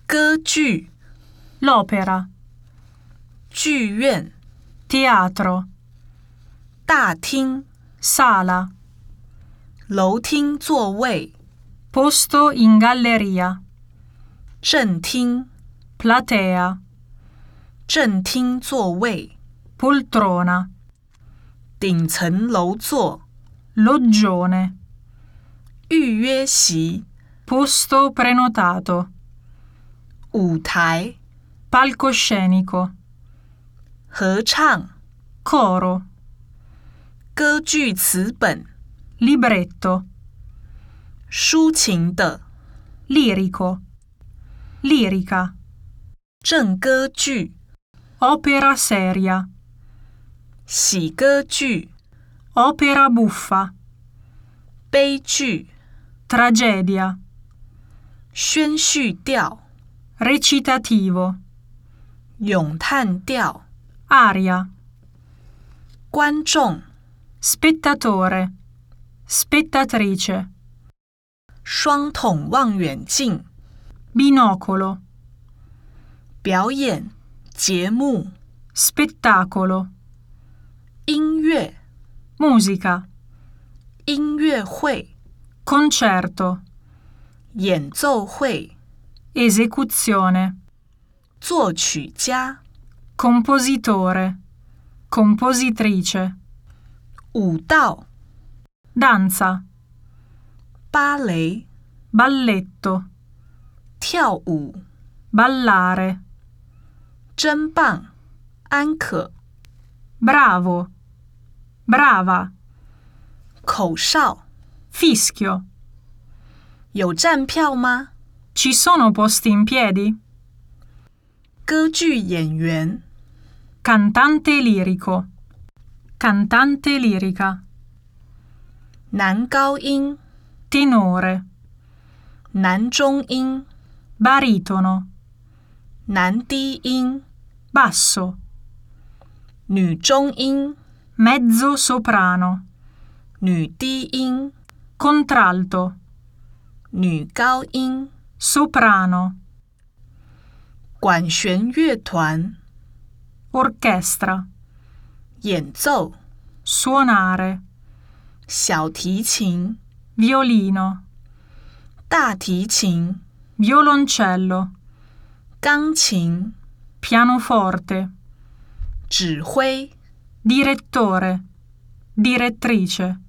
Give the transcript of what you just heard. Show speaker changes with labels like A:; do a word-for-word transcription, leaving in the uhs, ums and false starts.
A: 歌剧
B: l'opera,
A: 剧院
B: teatro,
A: 大厅
B: sala,
A: 楼厅座位
B: posto in galleria,
A: 正厅
B: platea,
A: 正厅座位
B: poltrona,
A: 顶层楼座
B: loggione,
A: 预约席
B: posto prenotato,
A: 舞台
B: palcoscenico,
A: 合唱
B: coro,
A: 歌剧词本
B: libretto,
A: 抒情的
B: lirico, lirica,
A: 正歌剧
B: opera seria,
A: 喜歌剧
B: opera buffa,
A: 悲剧
B: tragedia,
A: 宣叙调
B: recitativo,
A: 咏叹调
B: aria,
A: 观众
B: spettatore, spettatrice,
A: 双筒望远镜
B: binocolo,
A: 表演节目
B: spettacolo,
A: 音乐
B: musica,
A: 音乐会
B: concerto,
A: 演奏会
B: esecuzione,
A: 作曲家
B: compositore, compositrice,
A: 舞蹈
B: danza,
A: 芭蕾
B: balletto,
A: 跳舞
B: ballare,
A: 真棒安可
B: bravo, brava,
A: 口哨
B: fischio.
A: 有站票吗
B: Ci sono posti in piedi?
A: 歌剧演员
B: Cantante lirico, cantante lirica,
A: 男高音
B: tenore,
A: 男中音
B: baritono,
A: 男低音
B: basso,
A: 女中音
B: mezzo soprano,
A: 女低音
B: contralto,
A: 女高音
B: soprano,
A: 管弦乐团
B: orchestra,
A: 演奏
B: suonare,
A: 小提琴
B: violino,
A: 大提琴
B: violoncello,
A: 钢琴
B: pianoforte,
A: 指挥
B: direttore, direttrice.